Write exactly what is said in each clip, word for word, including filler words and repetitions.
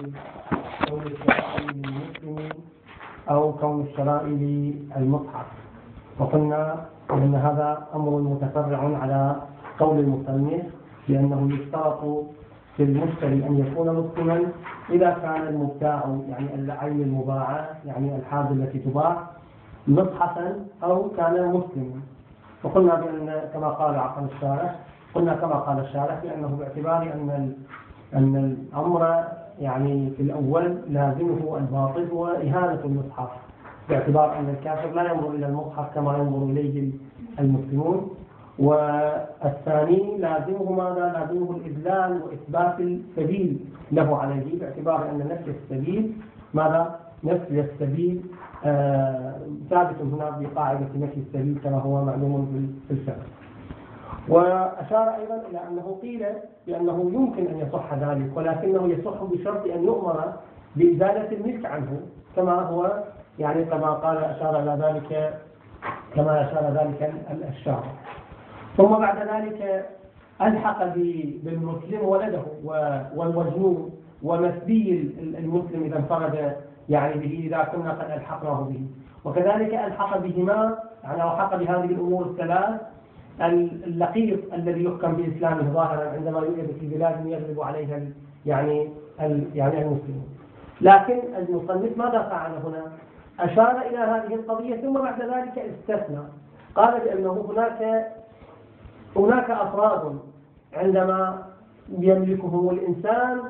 كون الشرائع للمسلم أو كون الشرائع للمصحف. وقلنا أن هذا أمر متفرع على قول المصنف لأنه يشترط في المشتري أن يكون مسلما إذا كان المبتاع يعني العين المباعة يعني الحاجة التي تباع مصحفا أو كان مسلما. وقلنا بأن كما قال عقل الشارح قلنا كما قال الشارح بأنه باعتبار أن أن الأمر يعني في الأول لازمه الباطل وإهانة المصحف، باعتبار أن الكافر لا ينظر إلى المصحف كما ينظر إليه المسلمون. والثاني لازمه ماذا؟ لازمه الإذلال وإثبات السبيل له عليه، باعتبار أن نفي السبيل ماذا؟ نفي السبيل آه ثابت هنا بقاعدة نفي السبيل كما هو معلوم في الفقه. وأشار أيضا إلى أنه قيل بأنه يمكن أن يصح ذلك، ولكنه يصح بشرط أن يؤمر بإزالة الملك عنه كما هو يعني كما قال أشار إلى ذلك كما أشار ذلك الشارع. ثم بعد ذلك ألحق بالمسلم ولده والمجنون ومسبي المسلم إذا انفرد يعني به إذا كنا قد ألحقناه به، وكذلك ألحق بهما يعني ألحق بهذه الأمور الثلاث اللقيط الذي يحكم بإسلامه ظاهرا عندما يوجد في بلاد يغلب عليها يعني يعني المسلمون. لكن المصنف ماذا فعل هنا؟ أشار إلى هذه القضية ثم بعد ذلك استثنى، قال بأنه هناك هناك أفراد عندما يملكهم الإنسان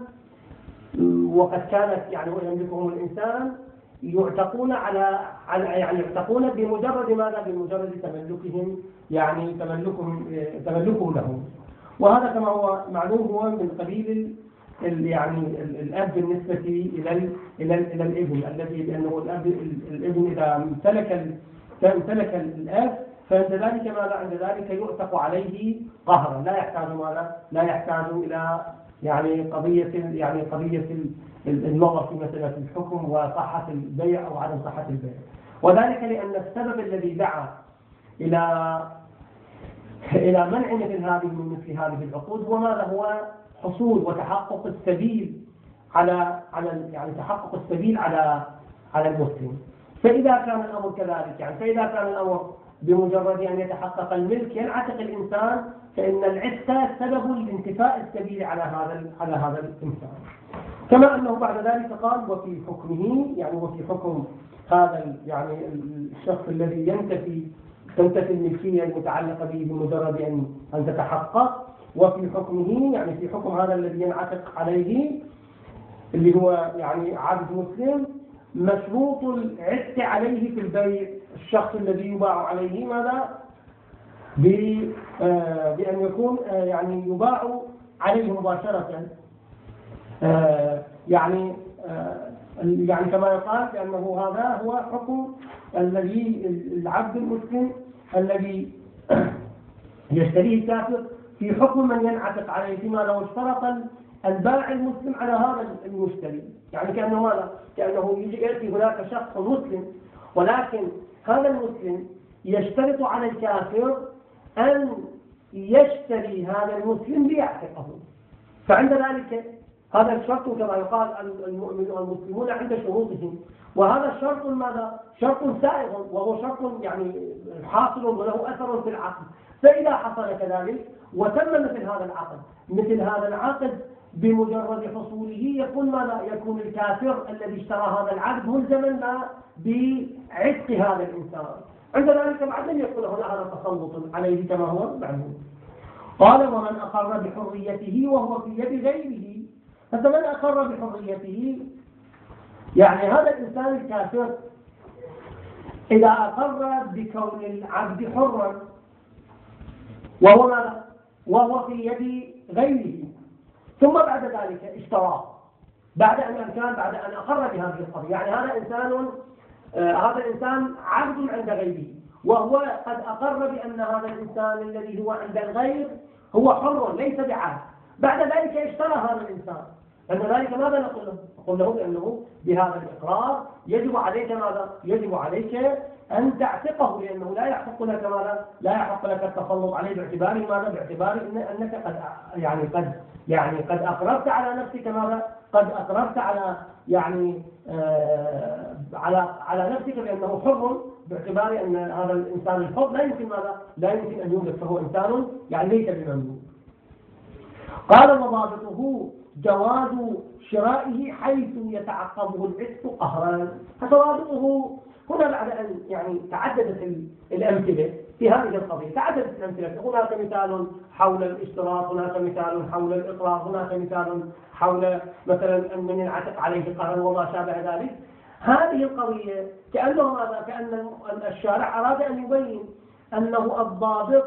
وقد كانت يعني يملكهم الإنسان يعتقون على على يعني يعتقون بمجرد ماذا؟ بمجرد تملكهم يعني تملكهم تملكهم لهم. وهذا كما هو معلوم هو من قبيل يعني الأب بالنسبة إلى إلى إلى الابن الذي لأنه الأب الابن إذا امتلك امتلك الأب فعند ذلك ماذا؟ عند ذلك يؤتق عليه قهرا، لا يحتاج ماذا؟ لا يحتاج إلى يعني قضية يعني قضية النظر في مسألة الحكم وصحة البيع أو عدم صحة البيع. وذلك لأن السبب الذي دعا إلى إلى منع مثل هذه من مثل هذه العقود هو ماذا؟ هو حصول وتحقق السبيل على على يعني تحقق السبيل على على المسلم. فإذا كان الأمر كذلك يعني فإذا كان الأمر بمجرد أن يتحقق الملك ينعتق الإنسان فإن العتق سبب لانتفاء السبيل على هذا على هذا الإنسان. كما أنه بعد ذلك قال وفي حكمه يعني وفي حكم هذا يعني الشخص الذي ينتفي تنتفي الملكية المتعلقة به بمجرد أن أن تتحقق، وفي حكمه يعني في حكم هذا الذي ينعتق عليه اللي هو يعني عبد مسلم مشروط العتق عليه في البيع الشخص الذي يباع عليه ماذا؟ بأن يكون يعني يباع عليه مباشرة يعني يعني كما يقال بأنه هذا هو حكم الذي العبد المسلم الذي يشتريه الكافر في حكم من ينعتق عليه فيما لو اشترط البائع المسلم على هذا المشتري، يعني كأنه ماذا؟ كأنه يأتي هناك شخص مسلم ولكن هذا المسلم يشترط على الكافر أن يشتري هذا المسلم ليعتقه، فعند ذلك هذا الشرط كما يقال المسلمون عند شروطهم، وهذا الشرط ماذا؟ شرط سائغ وهو شرط يعني حاصل وله أثر في العقد. فإذا حصل كذلك وتم مثل هذا العقد مثل هذا العقد بمجرد حصوله يكون ماذا؟ يكون الكافر الذي اشترى هذا العقد ملزما بعتق هذا الإنسان. عند ذلك بعد لم يكون هنا هذا تسلط عليه كما هو معلوم. قال ومن أقر بحريته وهو في يد غيره. فمن أقر بحريته يعني هذا الإنسان الكافر إذا أقر بكون العبد حرا وهو ماذا؟ وهو في يد غيره ثم بعد ذلك اشتراه بعد أن كان بعد أن أقر بهذه القضية، يعني هذا إنسان آه هذا الإنسان عبد عند غيره وهو قد أقر بأن هذا الإنسان الذي هو عند الغير هو حر ليس بعبد، بعد ذلك اشترى هذا الإنسان. عند ذلك ماذا نقول له؟ نقول له بأنه بهذا الإقرار يجب عليك ماذا؟ يجب عليك أن تعتقه لأنه لا يحق لك ماذا؟ لا يحق لك التسلط عليه باعتبار ماذا؟ باعتبار إن أنك قد يعني قد يعني قد أقررت على نفسك ماذا؟ قد أقررت على يعني آه على على نفسك بأنه حر، باعتبار أن هذا الإنسان الحر لا يمكن ماذا؟ لا يمكن أن يملك، فهو إنسان يعني ليس بمملوك. قال وضابطه جواز شرائه حيث يتعقبه العتق قهرا. فضابطه هنا بعد أن يعني تعددت الأمثلة في هذه القضية، تعددت الأمثلة، هناك مثال حول الاشتراط، هناك مثال حول الإقرار، هناك مثال حول مثلا أن من ينعتق عليه قهرا وما شابه ذلك. هذه القضية كأنه ماذا؟ كأن الشارع أراد أن يبين أنه الضابط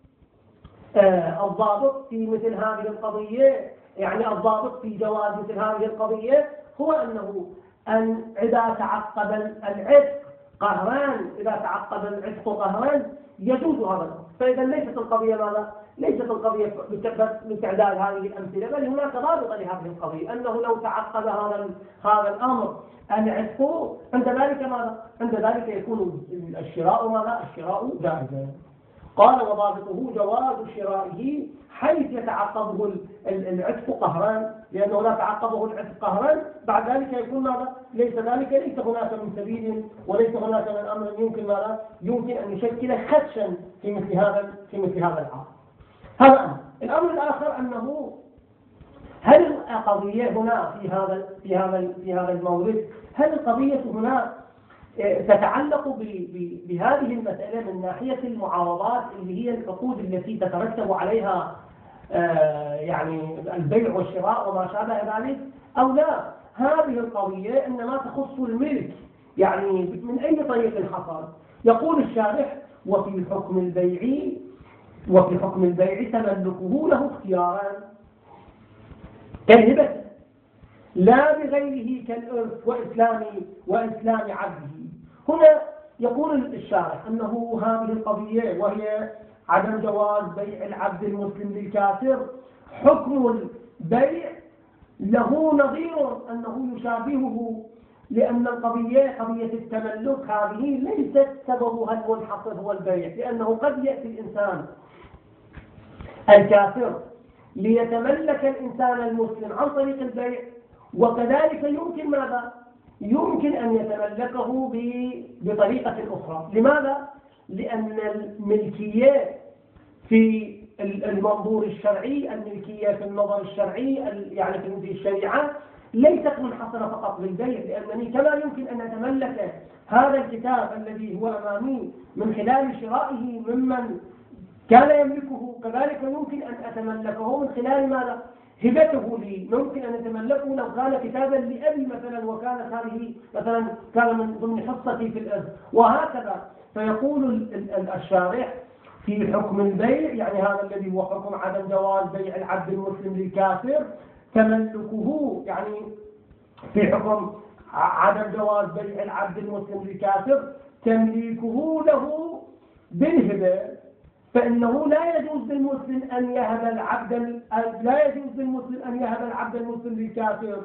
آه الضابط في مثل هذه القضية، يعني الضابط في جواز مثل هذه القضية هو أنه أن إذا تعقب العتق قهران، إذا تعقب العتق قهران يجوز هذا الأمر. فإذا ليست القضية ماذا؟ ليست القضية بتعداد هذه الأمثلة، بل هناك ضابط لهذه القضية، أنه لو تعقب هذا هذا الأمر العتق عند ذلك ماذا؟ عند ذلك يكون الشراء ماذا؟ الشراء جائزا. قال وضابطه جواز شرائه حيث يتعقبه العتق قهران، لأنه لا تعقبه العتق قهران بعد ذلك يكون ماذا؟ ليس ذلك، ليس هناك من سبيل وليس هناك من أمر يمكن ماذا؟ يمكن أن يشكل خدشا في مثل هذا في مثل هذا العام. هذا أمر. الأمر الآخر أنه هل القضية هنا في هذا في هذا في هذا المورد، هل القضية هنا تتعلق بهذه المسألة من ناحية المعاوضات اللي هي العقود التي تترتب عليها يعني البيع والشراء وما شابه ذلك، أو لا؟ هذه القضية إنما تخص الملك، يعني من أي طريق حصل. يقول الشارح وفي حكم البيع وفي حكم البيع تملكه له اختياران كالهبة لا بغيره كالإرث وإسلام وإسلام عبده. هنا يقول الشارح أنه هذه القضية وهي عدم جواز بيع العبد المسلم للكافر، حكم البيع له نظير أنه يشابهه، لأن القضية قضية التملك هذه ليست سببها المنحصر هو البيع، لأنه قد يأتي الإنسان الكافر ليتملك الإنسان المسلم عن طريق البيع، وكذلك يمكن ماذا؟ يمكن أن يتملكه بطريقة أخرى. لماذا؟ لأن الملكية في المنظور الشرعي، الملكية في النظر الشرعي يعني في الشريعة ليست منحصرة فقط بالبيع، لأنني كما يمكن أن أتملك هذا الكتاب الذي هو أمامي من خلال شرائه ممن كان يملكه، كذلك يمكن أن أتملكه من خلال ماذا؟ هبته لي. ممكن أن أتملكه لو كان كتابا لأبي مثلا، وكانت هذه مثلا كان من ضمن حصتي في الأرض، وهكذا. فيقول الشارح في حكم البيع، يعني هذا الذي هو حكم عدم جواز بيع العبد المسلم للكافر، تملكه يعني في حكم عدم جواز بيع العبد المسلم للكافر تمليكه له بالهبة، فإنه لا يجوز للمسلم أن يهب العبد لا يجوز للمسلم أن يهب العبد المسلم للكافر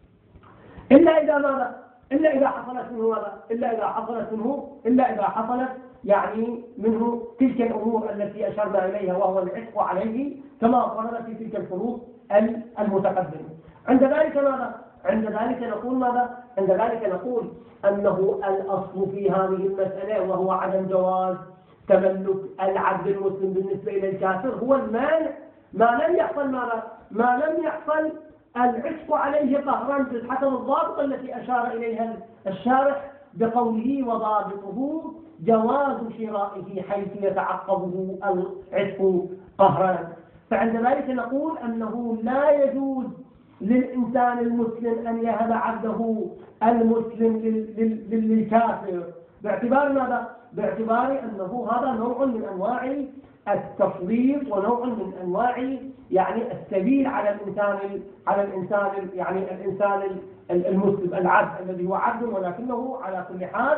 إلا إذا ماذا؟ إلا إذا حصلت منه ماذا؟ إلا إذا حصلت منه إلا إذا حصلت يعني منه تلك الأمور التي أشرنا إليها، وهو العتق عليه كما قررت في تلك الفروض المتقدمة. عند ذلك ماذا؟ عند ذلك نقول ماذا؟ عند ذلك نقول أنه الأصل في هذه المسألة وهو عدم جواز تملك العبد المسلم بالنسبة إلى الكافر هو المانع، ما لم يحصل ماذا؟ ما لم يحصل العتق عليه قهرا حسب الضابط التي أشار إليها الشارح بقوله وضابطه جواز شرائه حيث يتعقبه العتق قهرا. فعند ذلك نقول أنه لا يجوز للإنسان المسلم أن يهب عبده المسلم للكافر، باعتبار ماذا؟ باعتبار أنه هذا نوع من أنواع التفضيل ونوع من أنواع يعني السبيل على الإنسان على الإنسان يعني الإنسان المسلم العبد الذي هو عبد، ولكنه على كل حال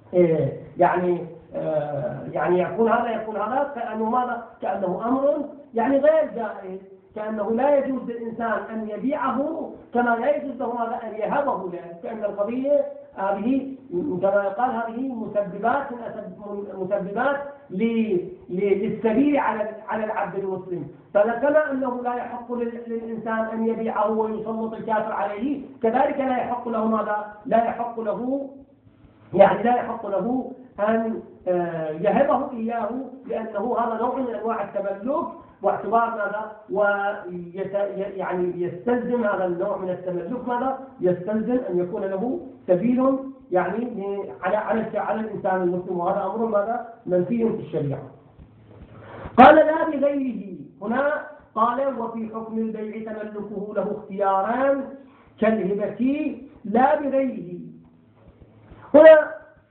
يعني يعني يكون هذا يكون هذا كأنه ماذا؟ كأنه أمر يعني غير جائز، كأنه لا يجوز للإنسان أن يبيعه كما لا يجوز له هذا أن يهبه له، كأن القضية هذه كما يقال هذه مسببات مسببات للسبيل على على العبد المسلم. فكما أنه لا يحق للإنسان أن يبيعه ويسلط الكافر عليه، كذلك لا يحق له ماذا؟ لا يحق له يعني لا يحق له أن يهبه إياه، لأنه هذا نوع من أنواع التملك واعتبار ماذا؟ ويت يعني يستلزم هذا النوع من التملك ماذا؟ يستلزم أن يكون له سبيل يعني على على على الإنسان المسلم، وهذا أمر ماذا؟ منفي في الشريعة. قال لا بغيره، هنا قال وفي حكم البيع تملكه له اختياران كالهبة لا بغيره. هنا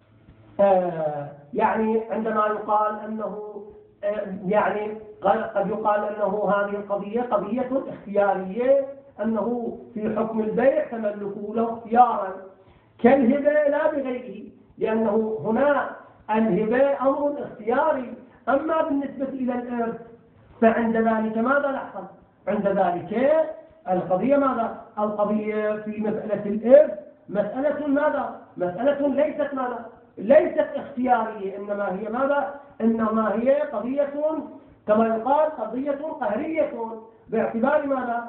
آه يعني عندما يقال أنه آه يعني قد يقال أنه هذه القضية قضية اختيارية، أنه في حكم البيع تملكه له اختيارا كالهبة لا بغيره، لأنه هنا الهبة أمر اختياري. أما بالنسبة إلى الإرث فعند ذلك ماذا يحصل؟ عند ذلك القضية ماذا؟ القضية في مسألة الإرث مسألة ماذا؟ مسألة ليست ماذا؟ ليست اختيارية، إنما هي ماذا؟ إنما هي قضية كما يقال قضية قهرية، باعتبار ماذا؟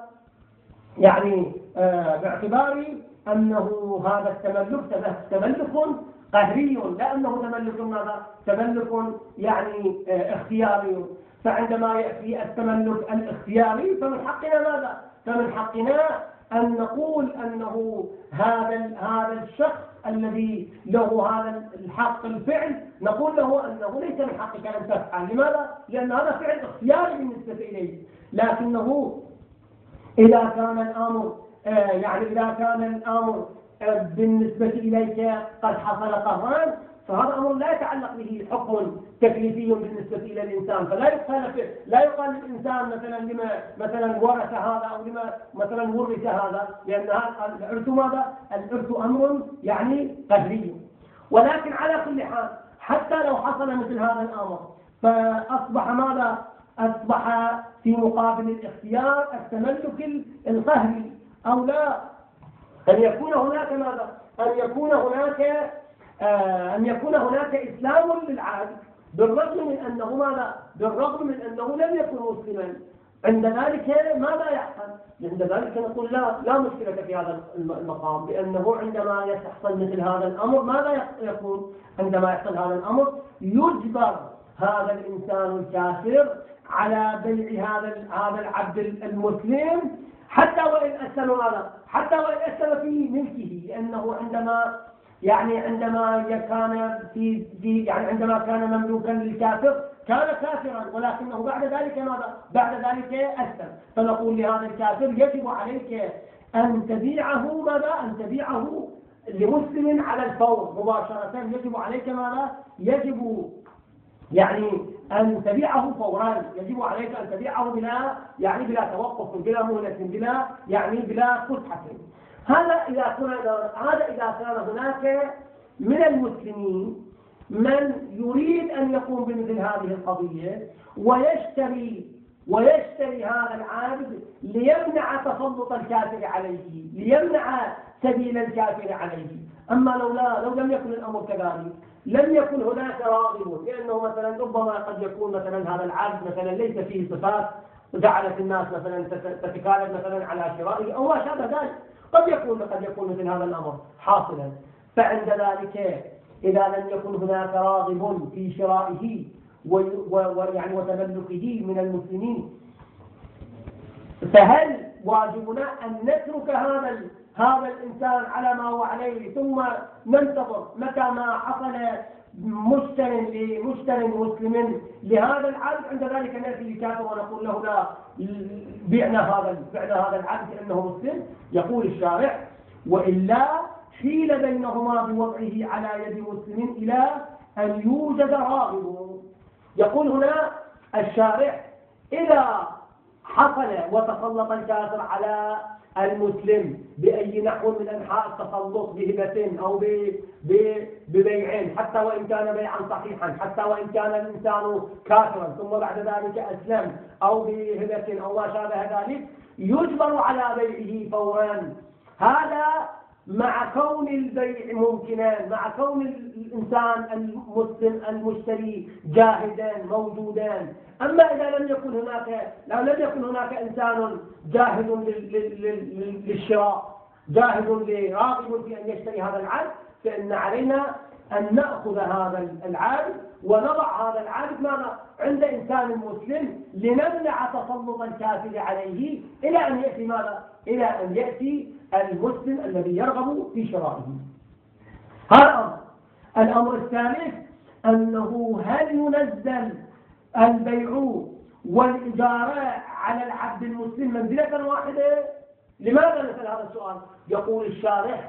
يعني آه باعتبار أنه هذا التملك تملك قهري، لا أنه تملك ماذا؟ تملك يعني آه اختياري. فعندما يأتي التملك الاختياري فمن حقنا ماذا؟ فمن حقنا أن نقول أنه هذا هذا الشخص الذي له هذا الحق الفعل نقول له أنه ليس من حقك أن تفعل. لماذا؟ لأن هذا فعل اختياري بالنسبة إليه، لكنه إذا كان الأمر آه يعني إذا كان الأمر آه بالنسبة إليك قد حصل قهران، فهذا أمر لا يتعلق به حكم تكليفي بالنسبة إلى الإنسان، فلا يقال لا يقال للإنسان مثلا لما مثلا ورث هذا أو لما مثلا ورث هذا، لأن الإرث ماذا؟ الإرث أمر يعني قهري. ولكن على كل حال حتى لو حصل مثل هذا الأمر فأصبح ماذا؟ أصبح في مقابل الاختيار التملك القهري، أو لا أن يكون هناك ماذا؟ أن يكون هناك آه أن يكون هناك إسلام للعبد بالرغم من أنه ماذا؟ بالرغم من أنه لم يكن مسلما. عند ذلك ماذا يحصل؟ عند ذلك نقول لا لا مشكلة في هذا المقام، لأنه عندما يحصل مثل هذا الأمر ماذا يكون؟ عندما يحصل هذا الأمر يجبر هذا الإنسان الكافر على بيع هذا هذا العبد المسلم حتى وإن أسلم ماذا؟ حتى وإن أسلم في ملكه، لأنه عندما يعني عندما كان في يعني عندما كان مملوكا للكافر كان كافرا، ولكنه بعد ذلك ماذا؟ بعد ذلك أسلم. فنقول لهذا الكافر يجب عليك أن تبيعه ماذا؟ أن تبيعه لمسلم على الفور مباشرة. يجب عليك ماذا؟ يجب يعني أن تبيعه فورا، يجب عليك أن تبيعه بلا يعني بلا توقف، بلا مهلة، بلا يعني بلا فسحة. هذا إذا كان هذا إذا كان هناك من المسلمين من يريد أن يقوم بمثل هذه القضية ويشتري ويشتري هذا العابد ليمنع تسلط الكافر عليه، ليمنع سبيل الكافر عليه. أما لو لا لو لم يكن الأمر كذلك لم يكن هناك راغب، لأنه مثلا ربما قد يكون مثلا هذا العبد مثلا ليس فيه صفات جعلت الناس مثلا تتكالب مثلا على شرائه أو ما شابه ذلك، قد يكون قد يكون مثل هذا الأمر حاصلا. فعند ذلك إذا لم يكن هناك راغب في شرائه ويعني وتملكه من المسلمين، فهل واجبنا أن نترك هذا هذا الإنسان على ما هو عليه ثم ننتظر متى ما حصل مشتر لمشتر مسلم لهذا العبد؟ عند ذلك نأتي لكافر ونقول له لا بعنا هذا بعنا هذا العبد لأنه مسلم. يقول الشارع وإلا حيل بينهما بوضعه على يد مسلم إلى أن يوجد راغب. يقول هنا الشارع إذا حصل وتسلط الكافر على المسلم بأي نحو من أنحاء التسلط بهبة أو ببيع، حتى وإن كان بيعا صحيحا، حتى وإن كان الإنسان كافرا ثم بعد ذلك أسلم، أو بهبة أو ما شابه ذلك، يجبر على بيعه فورا. هذا مع كون البيع ممكنا، مع كون الإنسان المسلم المشتري جاهدا موجودا. أما إذا لم يكن هناك لو لم يكن هناك إنسان جاهد للشراء، جاهد راغب في أن يشتري هذا العبد، فإن علينا أن نأخذ هذا العبد ونضع هذا العبد ماذا عند إنسان مسلم لنمنع تسلط الكافر عليه إلى أن يأتي ماذا؟ إلى أن يأتي المسلم الذي يرغب في شرائه. هذا أمر. الأمر الثالث أنه هل ينزل البيع والإجارة على العبد المسلم منزلة واحدة؟ لماذا نسأل هذا السؤال؟ يقول الشارح: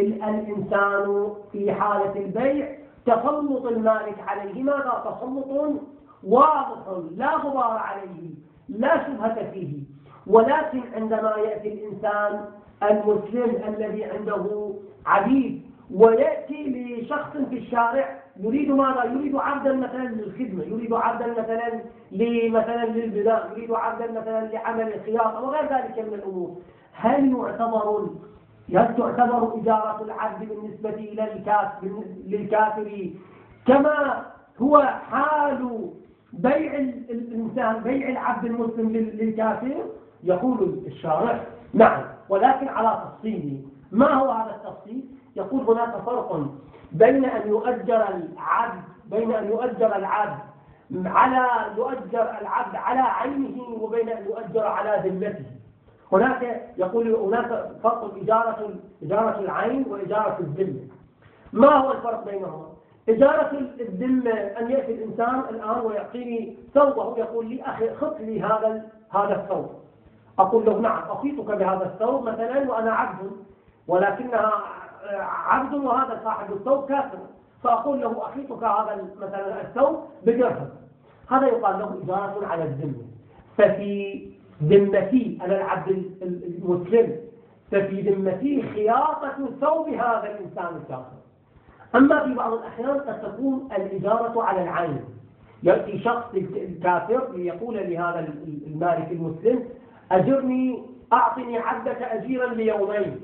الإنسان في حالة البيع تسلط المالك عليه ماذا؟ تسلط واضح لا غبار عليه، لا شبهة فيه. ولكن عندما يأتي الإنسان المسلم الذي عنده عبيد ويأتي لشخص في الشارع يريد ماذا؟ يريد عبدا مثلا للخدمة، يريد عبدا مثلا مثلا للبناء، يريد عبدا مثلا لعمل الخياطة وغير ذلك من الأمور، هل يعتبر هل تعتبر إجارة العبد بالنسبة إلى الكافر للكافر كما هو حال بيع الإنسان بيع العبد المسلم للكافر؟ يقول الشارح: نعم، ولكن على تفصيل. ما هو هذا التفصيل؟ يقول: هناك فرق بين أن يؤجر العبد بين أن يؤجر العبد على يؤجر العبد على عينه وبين أن يؤجر على ذمته. هناك يقول هناك فرق: إجارة إجارة العين وإجارة الذمة. ما هو الفرق بينهما؟ إجارة الذمة أن يأتي الإنسان الآن ويعطيني ثوبه، يقول لي: أخي خط لي هذا هذا الثوب. أقول له: نعم، أخيطك بهذا الثوب مثلا وأنا عبد، ولكنها عبد وهذا صاحب الثوب كافر، فأقول له: أخيطك هذا مثلا الثوب بدرهم. هذا يقال له إجارة على الذمة. ففي ذمتي أنا العبد المسلم، ففي ذمتي خياطة ثوب هذا الإنسان الكافر. أما في بعض الأحيان قد تكون الإجارة على العين. يأتي شخص الكافر ليقول لهذا المالك المسلم: أجرني، أعطني عبدك أجيرا ليومين،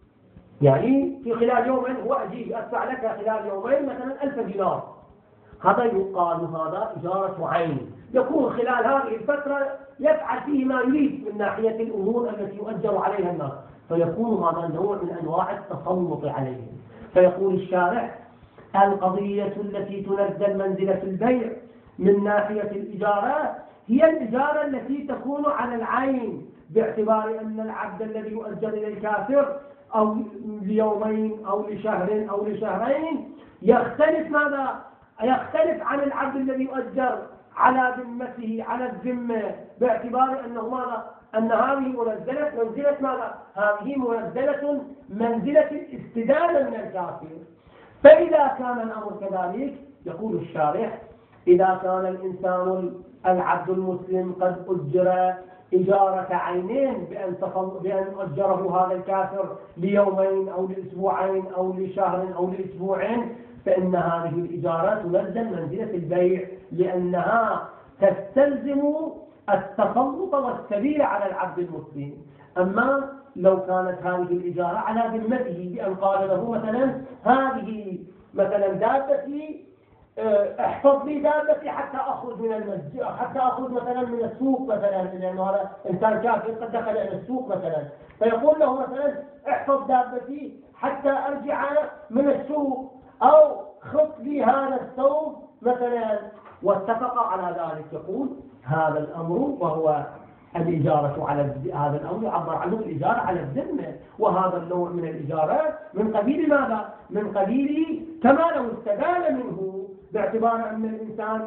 يعني في خلال يومين هو أجير أدفع لك خلال يومين مثلا ألف دينار. هذا يقال هذا إجارة عين، يكون خلال هذه الفترة يفعل فيه ما يريد من ناحية الأمور التي يؤجر عليها الناس، فيكون هذا نوع من أنواع التسلط عليهم. فيقول الشارع: القضية التي تنزل منزلة البيع من ناحية الإجارة هي الإجارة التي تكون على العين، باعتبار أن العبد الذي يؤجر إلى الكافر أو ليومين أو لشهر أو لشهرين يختلف ماذا؟ يختلف عن العبد الذي يؤجر على ذمته على الذمة، باعتبار أنه ماذا؟ أن هذه منزلة منزلة ماذا؟ هذه منزلة منزلة الاستدانة من الكافر. فإذا كان الأمر كذلك، يقول الشارح: إذا كان الإنسان العبد المسلم قد أجر إجارة عينين بأن بأن أجره هذا الكافر ليومين أو لأسبوعين أو لشهر أو لأسبوعين، فإن هذه الإجارة تنزل منزلة البيع، لأنها تستلزم التسلط والسبيل على العبد المسلم. أما لو كانت هذه الإجارة على ذمته بأن قال له مثلا: هذه مثلا دابتي، احفظ لي دابتي حتى أخرج من المسجد، حتى أخرج مثلا من السوق مثلا، لأنه هذا إنسان كافر قد دخل إلى السوق مثلا، فيقول له مثلا: احفظ دابتي حتى أرجع من السوق، أو خط لي هذا الثوب مثلا، واتفق على ذلك. يقول هذا الأمر وهو الإجارة على هذا الأمر يعبر عنه الإجارة على الذمة، وهذا النوع من الإجارة من قبيل ماذا؟ من قبيل كما لو استدان منه، باعتبار أن الإنسان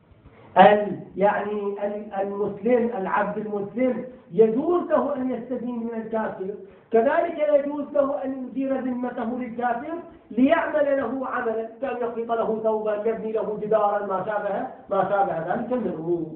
يعني المسلم العبد المسلم يجوز له أن يستدين من الكافر، كذلك يجوز له أن يدير ذمته للكافر ليعمل له عملا، كان يخلط له ثوبا، يبني له جدارا، ما شابه ما شابه ذلك من الأمور.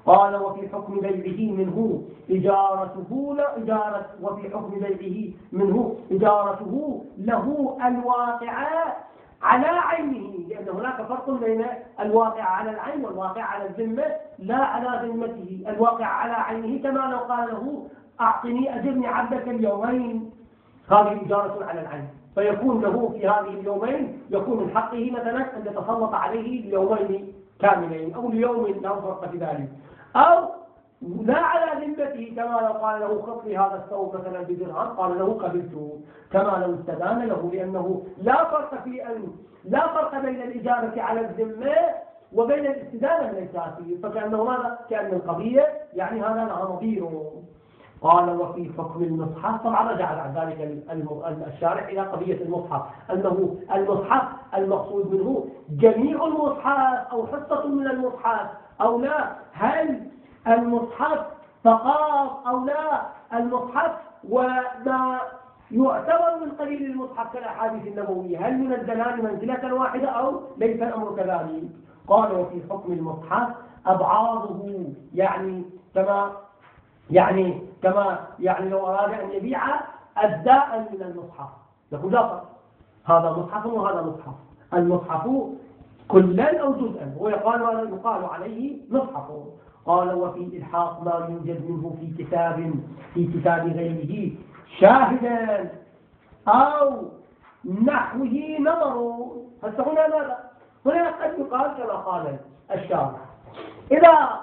قال وفي حكم بيعه منه إجارته لا إجارة وفي حكم بيعه منه إجارته له الواقعة على عينه، لأن هناك فرق بين الواقع على العين والواقع على الذمة لا على ذمته. الواقع على عينه كما لو قال له أعطني أجرني عبدك اليومين، هذه إجارة على العين، فيكون له في هذه اليومين يكون من حقه مثلا أن يتسلط عليه اليومين كاملين أو اليوم لا فرق في ذلك، أو لا على ذمته كما لو قال له خذ لي هذا الثوب مثلا بدرهم قال له قبلته، كما لو استدان له، لأنه لا فرق في أن لا فرق بين الإجارة على الذمة وبين الاستدانة الأساسية، فكأنه ماذا؟ كأن القضية يعني هذا لها نظيره. قال وفي حكم المصحف، طبعا رجع بعد ذلك الشارع إلى قضية المصحف، أنه المصحف المقصود منه جميع المصحف أو حصة من المصحف أو لا، هل المصحف فقط أو لا المصحف وما يعتبر من قليل المصحف كالأحاديث النبوية، هل ينزلان منزلة واحدة أو ليس الأمر كذلك؟ قال وفي حكم المصحف أبعاضه، يعني كما يعني كما يعني لو أراد أن يبيع أجزاء من المصحف يقول لا فرق، هذا مصحف وهذا مصحف، المصحف كلا أو جزءا ويقال يقال عليه مصحف. قال وفي إلحاق ما يوجد منه في كتاب في كتاب غيره شاهدا أو نحوه نظر. هسه هنا ماذا؟ هنا قد يقال كما قال الشارع إذا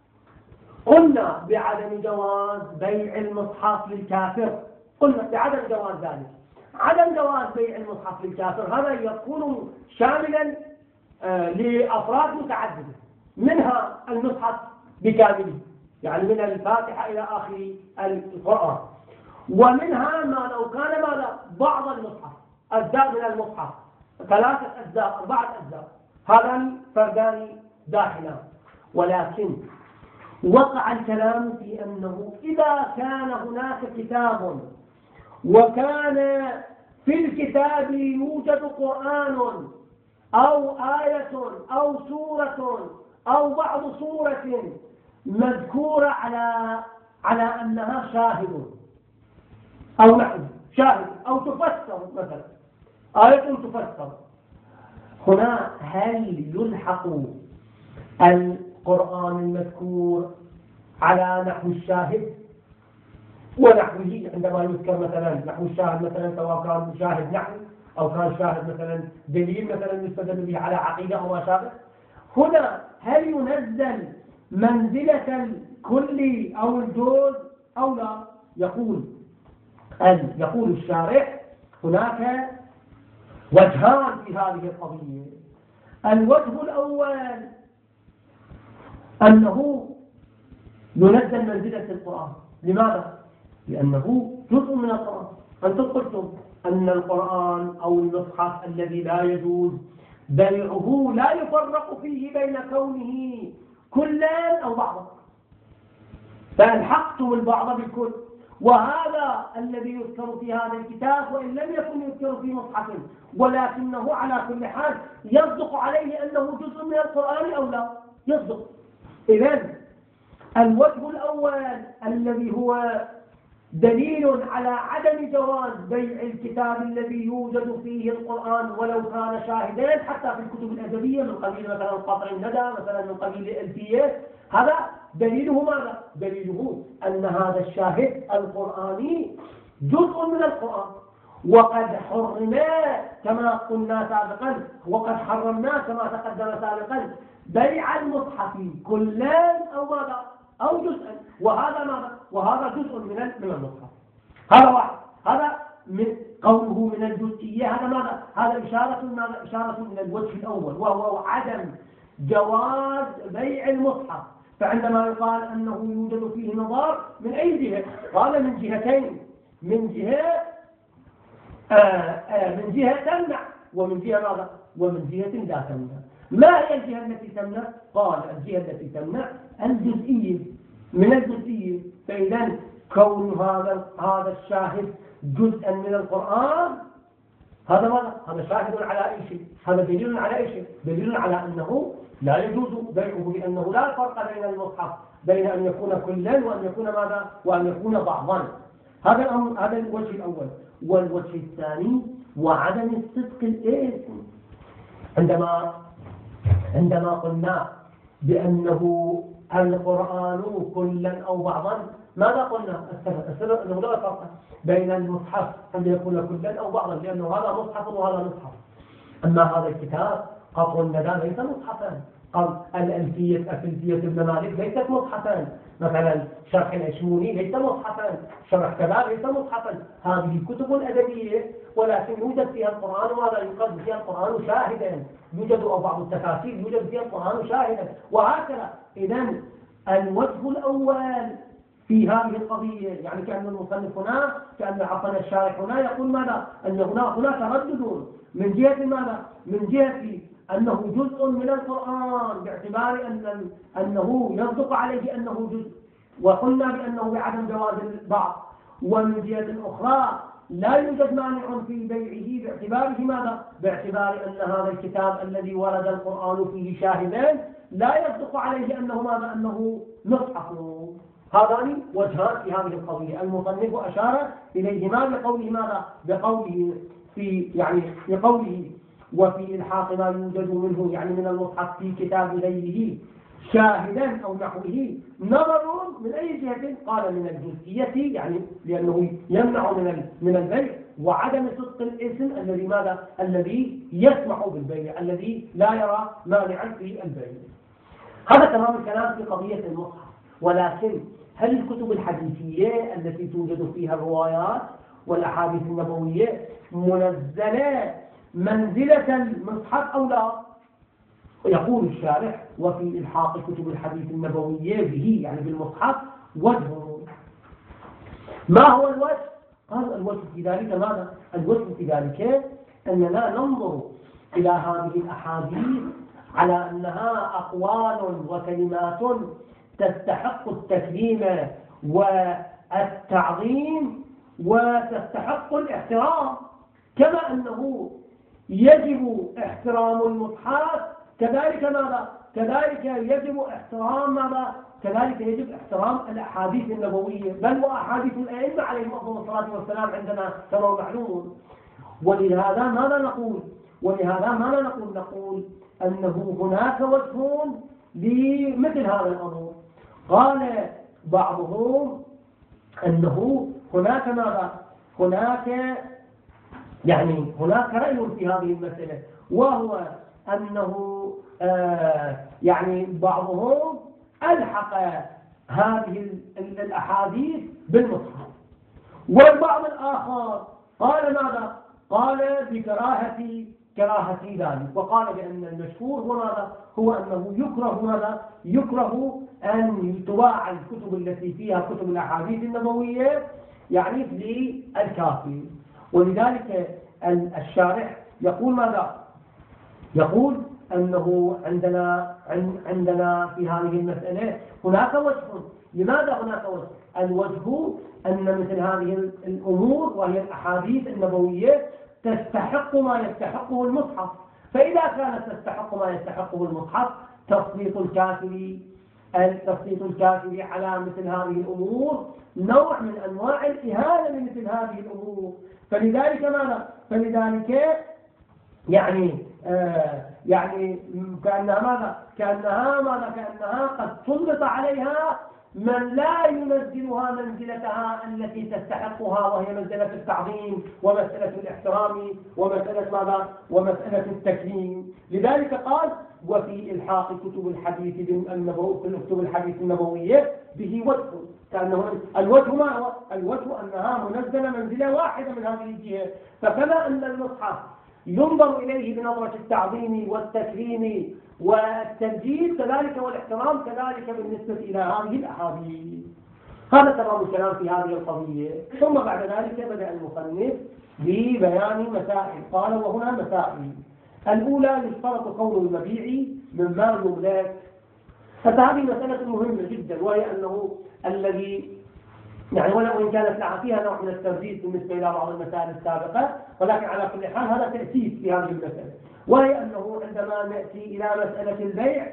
قلنا بعدم جواز بيع المصحف للكافر، قلنا بعدم جواز ذلك، عدم جواز بيع المصحف للكافر هذا يكون شاملا آه لأفراد متعددة، منها المصحف بكامله يعني من الفاتحة إلى آخر القرآن، ومنها ما لو كان ماذا بعض المصحف أجزاء من المصحف ثلاثة أجزاء أربعة أجزاء، هذان فردان داخلان. ولكن وقع الكلام في أنه إذا كان هناك كتاب وكان في الكتاب يوجد قرآن أو آية أو سورة أو بعض سورة مذكورة على على أنها شاهد أو نحو شاهد أو تفسر مثلا آية تفسر، هنا هل يلحق القرآن المذكور على نحو الشاهد ونحوه عندما يذكر مثلا نحو الشاهد مثلا سواء كان شاهد نحو أو كان شاهد مثلا دليل مثلا يستدل به على عقيدة أو ما شابه؟ هنا هل ينزل منزلة الكل أو الجزء أو لا؟ يقول أن يقول الشارع هناك وجهان في هذه القضية. الوجه الأول أنه ينزل منزلة القرآن. لماذا؟ لأنه جزء من القرآن. أنتم قلتم أن القرآن أو المصحف الذي لا يجوز بيعه لا يفرق فيه بين كونه كلا أو بعضا، فألحقتم البعض بالكل، وهذا الذي يذكر في هذا الكتاب وإن لم يكن يذكر في مصحف ولكنه على كل حال يصدق عليه أنه جزء من القرآن أو لا يصدق. إذن الوجه الأول الذي هو دليل على عدم جواز بيع الكتاب الذي يوجد فيه القرآن ولو كان شاهدين حتى في الكتب الأدبية من قبيل مثلا قطر الندى مثلا من قبيل الألفية، هذا دليله ماذا؟ دليله أن هذا الشاهد القرآني جزء من القرآن، وقد حرمنا كما قلنا سابقا وقد حرمنا كما تقدم سابقا بيع المصحف كلا أو ماذا؟ أو جزءا، وهذا ماذا؟ وهذا جزء من من المصحف. هذا واحد، هذا من قوله من الجزئية، هذا ماذا؟ هذا إشارة ماذا؟ إشارة من الوجه الأول وهو عدم جواز بيع المصحف. فعندما يقال أنه يوجد فيه نظار من أي جهة؟ قال من جهتين، من جهة آآ آآ من جهة تمنع ومن جهة ماذا؟ ومن جهة لا تمنع. ما هي الجهة التي تمنع؟ قال الجهة التي تمنع الجزئية من الجزئية. فإذا كون هذا هذا الشاهد جزءا من القرآن هذا ماذا؟ هذا شاهد على أي شيء؟ هذا دليل على أي شيء؟ دليل على أنه لا يجوز بيعه، لأنه لا فرق بين المصحف بين أن يكون كلا وأن يكون ماذا؟ وأن يكون بعضا. هذا الأمر، هذا الوجه الأول. والوجه الثاني وعدم الصدق الاسم. عندما عندما قلنا بأنه القرآن كلا أو بعضا، ماذا قلنا؟ السر أنه لا فرق بين المصحف أن يكون كلا أو بعضا، لأنه هذا مصحف وهذا مصحف. أما هذا الكتاب قطر الندى ليس مصحفا، قال الألفية أفلفية ابن مالك ليست مصحفا، مثلا شرح الأشموني ليس مصحفا، شرح كذا ليس مصحفا. هذه كتب أدبية ولكن يوجد فيها القرآن، وهذا يقال فيها القرآن شاهدا، يوجد أو بعض التفاسير يوجد فيها القرآن شاهدا، وهكذا. إذن الوجه الأول في هذه القضية، يعني كأن المصنف هنا، كأن عفوا الشارح هنا يقول ماذا؟ أن هناك هناك تردد من جهة ماذا؟ من جهة أنه جزء من القرآن، باعتبار أن أنه يصدق عليه أنه جزء، وقلنا بأنه بعدم جواز البعض. ومن جهة أخرى لا يوجد مانع في بيعه باعتباره ماذا؟ باعتبار أن هذا الكتاب الذي ورد القرآن فيه شاهدان لا يصدق عليه أنه ماذا؟ أنه مصحف. هذان وجهان في هذه القضية. المصنف أشار إليهما بقوله ماذا؟ بقوله في يعني بقوله وفي إلحاق ما يوجد منه يعني من المصحف في كتاب غيره شاهدا أو نحوه نظر من أي جهة؟ قال من الجزئية، يعني لأنه يمنع من من البيع، وعدم صدق الاسم الذي ماذا؟ الذي يسمح بالبيع، الذي لا يرى مانعا في البيع. هذا تمام الكلام في قضية المصحف. ولكن هل الكتب الحديثية التي توجد فيها الروايات والأحاديث النبوية منزلة منزلة المصحف أو لا؟ يقول الشارح وفي إلحاق كتب الحديث النبوية به يعني بالمصحف وجه. ما هو الوجه؟ قال الوجه في ذلك ماذا؟ الوجه في ذلك أننا ننظر إلى هذه الأحاديث على أنها أقوال وكلمات تستحق التكريم والتعظيم وتستحق الاحترام، كما أنه يجب احترام المصحف كذلك ماذا؟ كذلك يجب احترام ماذا؟ كذلك يجب احترام الأحاديث النبوية، بل وأحاديث الأئمة عليهم أفضل الصلاة والسلام عندنا كما معلوم. ولهذا ماذا نقول؟ ولهذا ماذا نقول؟ نقول أنه هناك وجه لمثل هذا الأمر. قال بعضهم أنه هناك ماذا؟ هناك يعني هناك رأي في هذه المسألة، وهو أنه آه يعني بعضهم ألحق هذه الأحاديث بالمصحف، والبعض الآخر قال ماذا؟ قال بكراهة كراهة ذلك، وقال بأن المشهور هو ماذا؟ هو أنه يكره ماذا؟ يكره أن تباع الكتب التي فيها كتب الأحاديث النبوية يعني للكافر. ولذلك الشارح يقول ماذا؟ يقول أنه عندنا عندنا في هذه المسألة هناك وجه. لماذا هناك وجه؟ الوجه أن مثل هذه الأمور وهي الأحاديث النبوية تستحق ما يستحقه المصحف، فإذا كانت تستحق ما يستحقه المصحف تسليط الكافر التسليط الكافر على مثل هذه الأمور نوع من أنواع الإهانة لمثل هذه الأمور. فلذلك ماذا؟ فلذلك يعني آه يعني كأنها ماذا؟ كأنها ماذا؟ كأنها قد سلط عليها من لا ينزلها منزلتها التي تستحقها، وهي مسألة التعظيم ومسألة الاحترام ومسألة ماذا؟ ومسألة التكريم. لذلك قال وفي إلحاق كتب الحديث النبوي كتب الحديث النبوية به وجه، كأنه الوجه ما هو؟ الوجه أنها منزلة منزلة واحدة من هذه الجهة. فكما أن المصحف ينظر إليه بنظرة التعظيم والتكريم والتمجيد كذلك والاحترام كذلك بالنسبة إلى هذه الأحاديث. هذا تمام الكلام في هذه القضية. ثم بعد ذلك بدأ المصنف ببيان مسائل. قال وهنا مسائل. الأولى يشترط قول المبيع مما يملك. فهذه مسألة مهمة جدا، وهي أنه الذي يعني ولو إن كانت لها فيها نوع من الترديد بالنسبة إلى بعض المسائل السابقة، ولكن على كل حال هذا تأسيس في هذه المسألة، وهي أنه عندما نأتي إلى مسألة البيع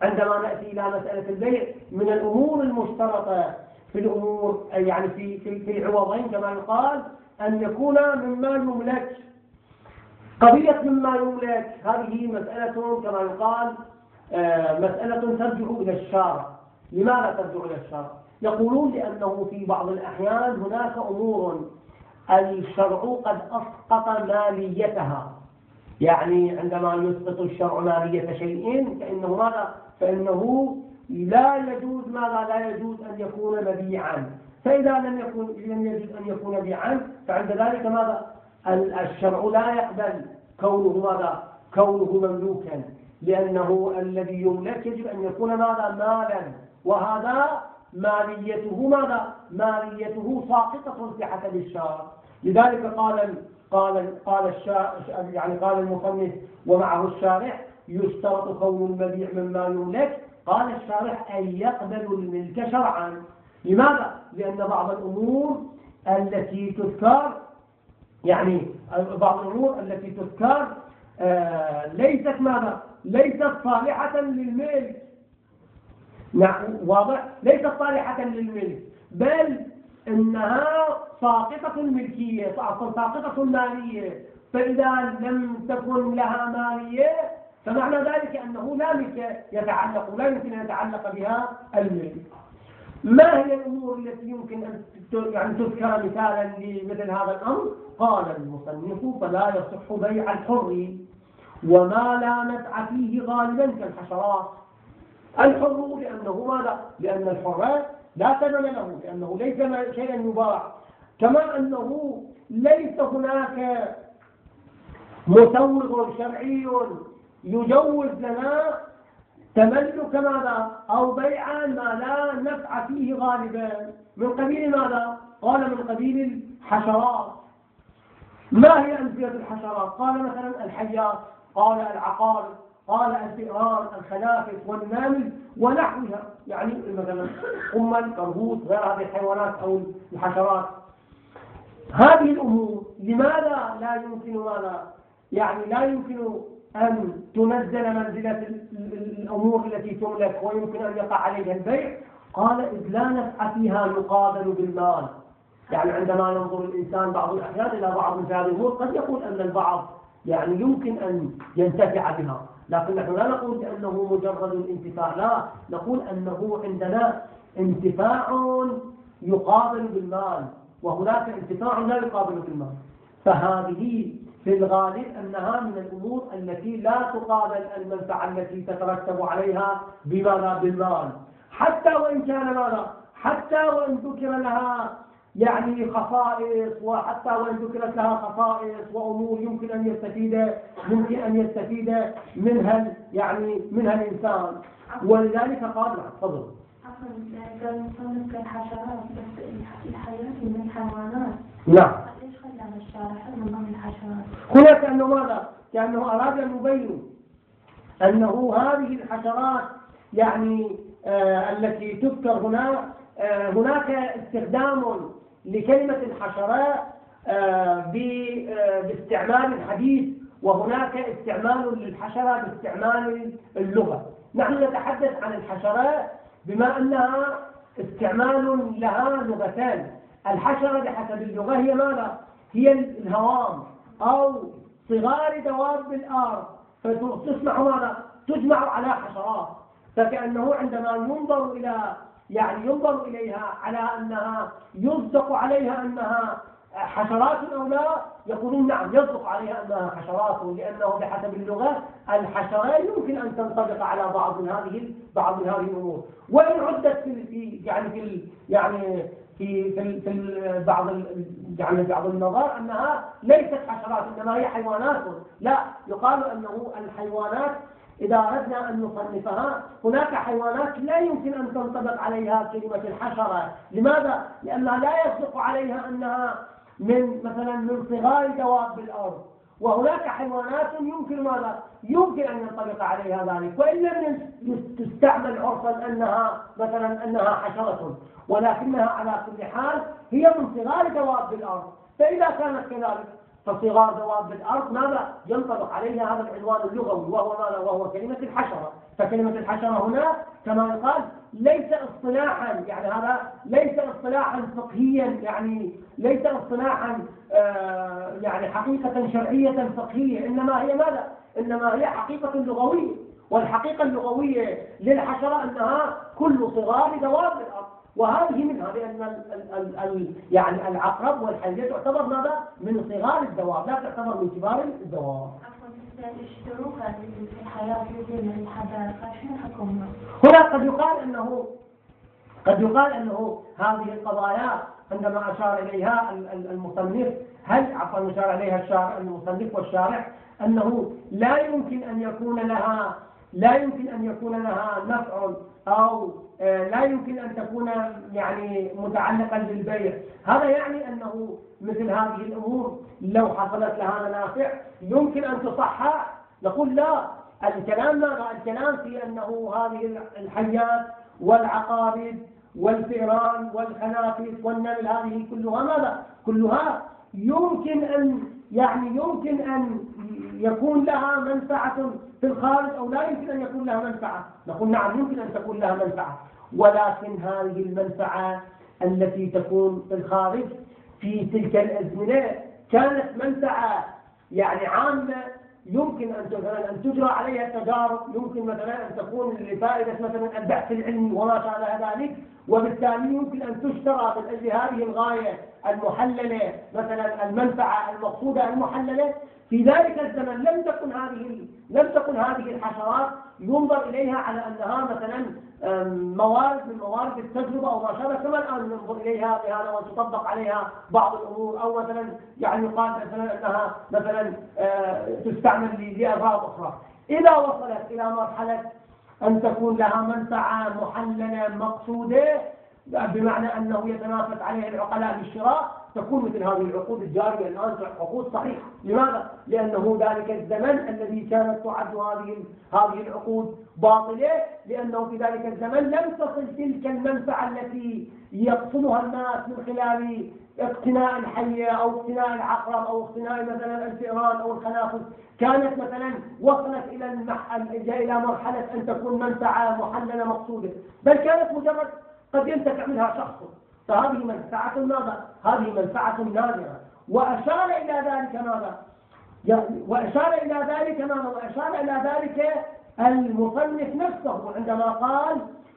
عندما نأتي إلى مسألة البيع من الأمور المشترطة في الأمور يعني في في في العوضين كما يقال أن يكون مما يملك. قضية مما يملك هذه مسألة كما يقال مسألة ترجع إلى الشارع. لماذا ترجع إلى الشارع؟ يقولون لأنه في بعض الأحيان هناك أمور الشرع قد أسقط ماليتها، يعني عندما يسقط الشرع مالية شيء فإنه ماذا؟ فإنه لا يجوز ماذا؟ لا يجوز أن يكون مبيعا. فإذا لم يكن لم يجوز أن يكون مبيعا فعند ذلك ماذا؟ الشرع لا يقبل كونه ماذا؟ كونه مملوكا، لأنه الذي يملك يجب أن يكون ماذا؟ مالا، وهذا ماليته ماذا؟ ماليته ساقطة في حسب الشارع. لذلك قال قال قال الشارع يعني قال المصنف ومعه الشارح يشترط كون المبيع مما يملك. قال الشارح أن يقبل الملك شرعا. لماذا؟ لأن بعض الأمور التي تذكر يعني بعض الأمور التي تذكر آه ليست ماذا؟ ليست صالحة للملك. نعم واضح؟ ليست صالحة للملك، بل إنها ساقطة الملكية، ساقطة المالية. فإذا لم تكن لها مالية فمعنى ذلك أنه لا ملك يتعلق، لا يمكن أن يتعلق بها الملك. ما هي الأمور التي يمكن أن يعني تذكر مثالا لمثل هذا الأمر؟ قال المصنف فلا يصح بيع الحر وما لا نفع فيه غالبا كالحشرات. الحر لأنه ماذا؟ لأن الحر لا ثمن له، لأنه ليس شيئا يباع، كما أنه ليس هناك مسوغ شرعي يجوز لنا تملك ماذا؟ أو بيع ما لا نفع فيه غالبا. من قبيل ماذا؟ قال من قبيل الحشرات. ما هي أمثلة الحشرات؟ قال مثلا الحيات، قال العقارب، قال الفئران، الخنافس والنمل ونحوها، يعني مثلا قمل، كرهوس، غير هذه الحيوانات أو الحشرات. هذه الأمور لماذا لا يمكن ماذا؟ يعني لا يمكن أن تنزل منزلة الأمور التي تملك ويمكن أن يقع عليها البيع؟ قال إذ لا نفع فيها يقابل بالمال. يعني عندما ينظر الإنسان بعض الأحيان إلى بعض من هذه الأمور قد يقول أن البعض يعني يمكن أن ينتفع بها، لكن نحن لا نقول بأنه مجرد الانتفاع، لا، نقول أنه عندنا انتفاع يقابل بالمال وهناك انتفاع لا يقابل بالمال. فهذه في الغالب أنها من الأمور التي لا تقابل المنفعة التي تترتب عليها بماذا؟ بالمال، حتى وإن كان ماذا؟ حتى وإن ذكر لها يعني خصائص، وحتى وإن ذكرت لها خصائص وأمور يمكن أن يستفيد يمكن أن يستفيد منها يعني منها الإنسان. ولذلك قال تفضل. عفوا قال مصنف كالحشرات، بس الحيوانات من الحيوانات. نعم. ليش خلى على الشارع من ضمن الحشرات؟ هنا كأنه ماذا؟ كأنه أراد أن يبين أنه هذه الحشرات يعني آه التي تذكر هنا آه هناك استخدام لكلمة الحشرات آه باستعمال الحديث، وهناك استعمال للحشرة باستعمال اللغة. نحن نتحدث عن الحشرات بما أنها استعمال لها لغتان. الحشرة بحسب اللغة هي ماذا؟ هي الهوام أو صغار دواب الأرض، فتجمع ماذا؟ تجمع على حشرات. فكأنه عندما ينظر إلى يعني ينظر إليها على أنها يصدق عليها أنها حشرات أو لا، يقولون نعم يصدق عليها أنها حشرات، لأنه بحسب اللغة الحشرات يمكن أن تنطبق على بعض من هذه بعض من هذه الأمور. وإن عدت في يعني في يعني في في, في بعض يعني بعض النظر أنها ليست حشرات إنما هي حيوانات، لا، يقال أنه الحيوانات إذا أردنا أن نصنفها هناك حيوانات لا يمكن أن تنطبق عليها كلمة الحشرة. لماذا؟ لأنها لا يصدق عليها أنها من مثلا من صغار دواب الأرض، وهناك حيوانات يمكن ماذا؟ يمكن أن ينطبق عليها ذلك، وإن لم تستعمل عرفا أنها مثلا أنها حشرة، ولكنها على كل حال هي من صغار دواب الأرض. فإذا كانت كذلك فصغار دواب الأرض ماذا ينطبق عليها هذا العنوان اللغوي وهو ماذا؟ وهو كلمة الحشرة. فكلمة الحشرة هنا كما يقال ليس اصطلاحا، يعني هذا ليس اصطلاحا فقهيا، يعني ليس اصطلاحا آه يعني حقيقة شرعية فقهية، إنما هي ماذا؟ إنما هي حقيقة لغوية. والحقيقة اللغوية للحشرة أنها كل صغار دواب الأرض، وهذه منها، لأن ال ال ال يعني العقرب والحية تعتبر ماذا؟ من صغار الدواب، لا تعتبر من كبار الدواب. الاشتراك في الحياة في الحدائق شنو حكمها؟ هنا قد يقال أنه قد يقال أنه هذه القضايا عندما أشار إليها المصنف، هل عفوا أشار إليها الشارع المصنف والشارع، أنه لا يمكن أن يكون لها لا يمكن أن يكون لها نفع أو لا يمكن أن تكون يعني متعلقا بالبيع. هذا يعني أنه مثل هذه الأمور لو حصلت لها منافع يمكن أن تصحح. نقول لا، الكلام ماذا؟ الكلام في أنه هذه الحيات والعقارب والفئران والخنافس والنمل هذه كلها ماذا؟ كلها يمكن أن يعني يمكن أن يكون لها منفعة في الخارج أو لا يمكن أن يكون لها منفعة. نقول نعم يمكن أن تكون لها منفعة، ولكن هذه المنفعة التي تكون في الخارج في تلك الأزمنة كانت منفعة يعني عامة، يمكن أن أن تجرى عليها التجارب، يمكن مثلا أن تكون لفائدة مثلا البحث العلمي وما شابه ذلك، وبالتالي يمكن أن تشترى من أجل هذه الغاية المحللة، مثلا المنفعة المقصودة المحللة. في ذلك الزمن لم تكن هذه لم تكن هذه الحشرات ينظر إليها على أنها مثلا موارد من موارد التجربة أو ما شابه، كما الآن ننظر إليها بهذا وتطبق عليها بعض الأمور، أو مثلا يعني يقال مثلا أنها مثلا تستعمل لأغراض أخرى. إذا وصلت إلى مرحلة أن تكون لها منفعة محللة مقصودة، بمعنى أنه يتنافس عليها العقلاء للشراء، تكون مثل هذه العقود الجارية الآن عقود صحيحة. لماذا؟ لأنه ذلك الزمن الذي كانت تعد هذه هذه العقود باطلة، لأنه في ذلك الزمن لم تصل تلك المنفعة التي يقصدها الناس من خلال اقتناء الحية أو اقتناء العقرب أو اقتناء مثلا الفئران أو الخنافس، كانت مثلا وصلت إلى إلى مرحلة أن تكون منفعة محللة مقصودة، بل كانت مجرد قد ينتفع منها شخص، فهذه منفعة ماذا؟ هذه منفعة نادرة. وأشار إلى ذلك ماذا؟ يعني وأشار إلى ذلك ماذا؟ وأشار إلى ذلك المصنف نفسه عندما قال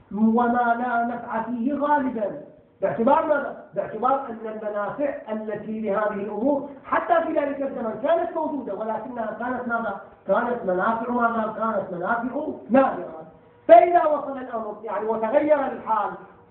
وما لا نفع فيه غالبا، باعتبار ماذا؟ باعتبار أن المنافع التي لهذه الأمور حتى في ذلك الزمن كانت موجودة، ولكنها كانت ماذا؟ كانت منافع ماذا؟ كانت منافع نادرة. فإذا وصل الأمر يعني وتغير الحال،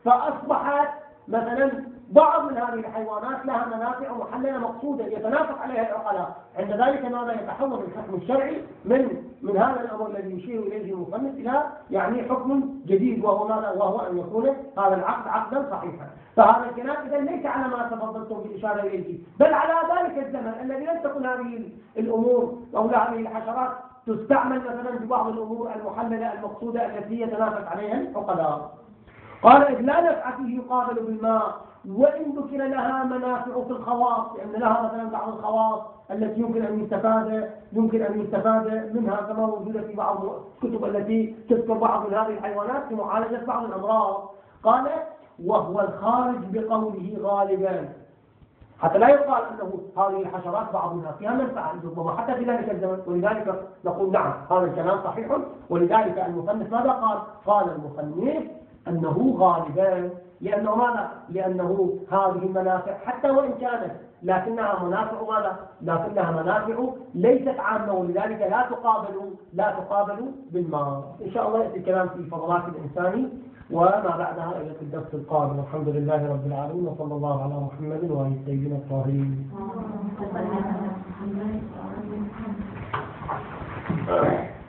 فأصبحت مثلا بعض من هذه الحيوانات لها منافع محللة مقصودة يتنافق عليها العقلاء، عند ذلك ماذا؟ يتحول الحكم الشرعي من من هذا الأمر الذي يشير إليه المصنف إلى يعني حكم جديد، وهو ماذا؟ وهو أن يكون هذا العقد عقدا صحيحا. فهذا الكلام إذا ليس على ما تفضلتم بالإشارة إليه، بل على ذلك الزمن الذي لم تكن هذه الأمور أو هذه الحشرات تستعمل مثلا في بعض الأمور المحللة المقصودة التي يتنافق عليها العقلاء. قال إذ لا نفع فيه يقابل بالماء، وإن ذكر لها منافع في الخواص، لأن يعني لها مثلا بعض الخواص التي يمكن أن يستفاد يمكن أن يستفاد منها كما موجودة في بعض الكتب التي تذكر بعض من هذه الحيوانات في معالجة بعض الأمراض. قال وهو الخارج بقوله غالبا، حتى لا يقال أنه هذه الحشرات بعض منها فيها منفعة ربما حتى في ذلك الزمن، ولذلك نقول نعم هذا الكلام صحيح. ولذلك المصنف ماذا قال؟ قال المصنف أنه غالبا، لأنه ماذا؟ لأنه هذه المنافع حتى وإن كانت لكنها منافع ماذا؟ لكنها منافع ليست عامة، ولذلك لا تقابل لا تقابل بالماء. إن شاء الله يأتي الكلام في فضلات الإنسان وما بعدها إلى الدرس القادم. الحمد لله رب العالمين، وصلى الله على محمد وآله الطيبين الطاهرين.